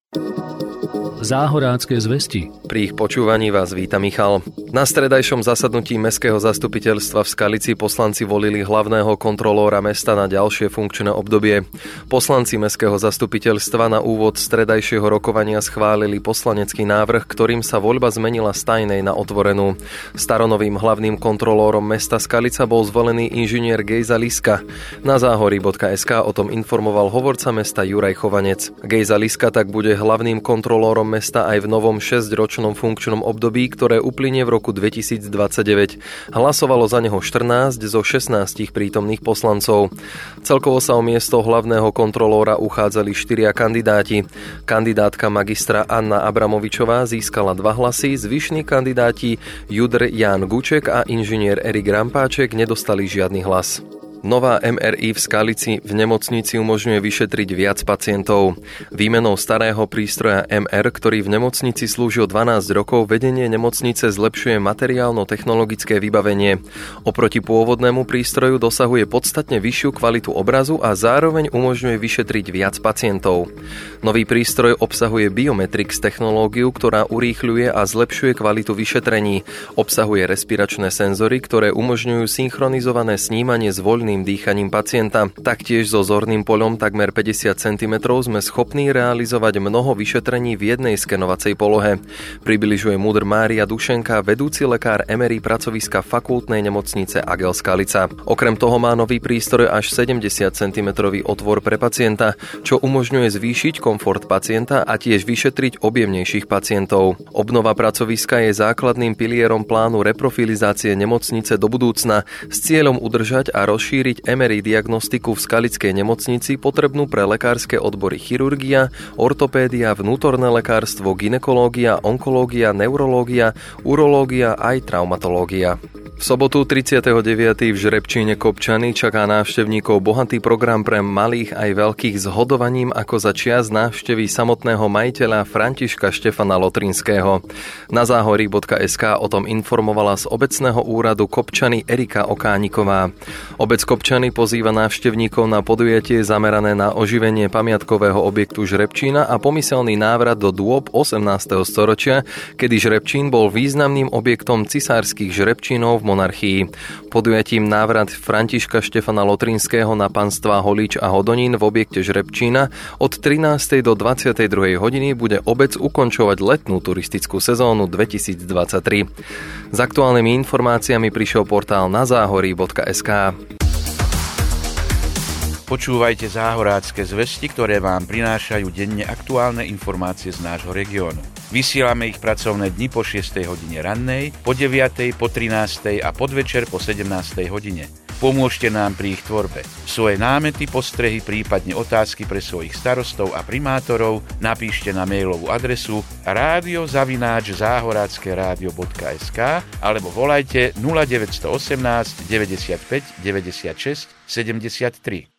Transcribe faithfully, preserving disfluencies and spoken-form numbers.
Záhorácké zvesti. Pri ich počúvaní vás víta Michal. Na stredajšom zasadnutí Mestského zastupiteľstva v Skalici poslanci volili hlavného kontrolóra mesta na ďalšie funkčné obdobie. Poslanci Mestského zastupiteľstva na úvod stredajšieho rokovania schválili poslanecký návrh, ktorým sa voľba zmenila z tajnej na otvorenú. Staronovým hlavným kontrolórom mesta Skalica bol zvolený inžinier Gejza Liska. Na záhorí bodka es ká o tom informoval hovorca mesta Juraj Chovanec. Gejza Liska tak bude hlavným kontrolórom mesta aj v novom šesťročnom funkčnom období, ktoré uplynie v roku dvetisícdvadsaťdeväť. Hlasovalo za neho štrnásť zo šestnásť prítomných poslancov. Celkovo sa o miesto hlavného kontrolóra uchádzali štyria kandidáti. Kandidátka magistra Anna Abramovičová získala dva hlasy, zvyšní kandidáti Judr Ján Guček a inžinier Erik Rampáček nedostali žiadny hlas. Nová em er í v Skalici v nemocnici umožňuje vyšetriť viac pacientov. Výmenou starého prístroja em er, ktorý v nemocnici slúžil dvanásť rokov, vedenie nemocnice zlepšuje materiálno-technologické vybavenie. Oproti pôvodnému prístroju dosahuje podstatne vyššiu kvalitu obrazu a zároveň umožňuje vyšetriť viac pacientov. Nový prístroj obsahuje Biometrix technológiu, ktorá urýchľuje a zlepšuje kvalitu vyšetrení. Obsahuje respiračné senzory, ktoré umožňujú synchronizované snímanie z voľných dýchaním pacienta. Taktiež so zorným poľom takmer päťdesiat centimetrov sme schopní realizovať mnoho vyšetrení v jednej skenovacej polohe. Približuje Múdr Mária Dušenka, vedúci lekár em er í pracoviska fakultnej nemocnice Agel Skalica. Okrem toho má nový prístroj až sedemdesiat centimetrov otvor pre pacienta, čo umožňuje zvýšiť komfort pacienta a tiež vyšetriť objemnejších pacientov. Obnova pracoviska je základným pilierom plánu reprofilizácie nemocnice do budúcna s cieľom udržať a rozšíriť em er í diagnostiku v skalickej nemocnici potrebnú pre lekárske odbory chirurgia, ortopédia, vnútorné lekárstvo, gynekológia, onkológia, neurológia, urológia aj traumatológia. V sobotu tridsiateho deviateho v Žrebčíne Kopčany čaká návštevníkov bohatý program pre malých aj veľkých s hodovaním ako za čias návštevy samotného majiteľa Františka Štefana Lotrinského. Na záhorí bodka es ká o tom informovala z obecného úradu Kopčany Erika Okániková. Obec Kopčany pozýva návštevníkov na podujatie zamerané na oživenie pamiatkového objektu Žrebčína a pomyselný návrat do dôb osemnásteho storočia, kedy Žrebčín bol významným objektom cisárskych Žrebčínov v monarchii. Podujatím návrat Františka Štefana Lotrinského na panstvá Holíč a Hodonín v objekte Žrebčína od trinástej do dvadsiatej druhej hodiny bude obec ukončovať letnú turistickú sezónu dvetisícdvadsaťtri. S aktuálnymi informáciami prišiel portál na záhorí bodka es ká. Počúvajte záhorácké zvesti, ktoré vám prinášajú denne aktuálne informácie z nášho regiónu. Vysielame ich pracovné dni po šiestej hodine rannej, po deviatej, po trinástej a podvečer po sedemnástej hodine. Pomôžte nám pri ich tvorbe. Svoje námety, postrehy, prípadne otázky pre svojich starostov a primátorov napíšte na mailovú adresu rádio zavináč záhorácké rádio bodka es ká alebo volajte nula deväť jedna osem deväťdesiatpäť deväťdesiatšesť sedemdesiattri.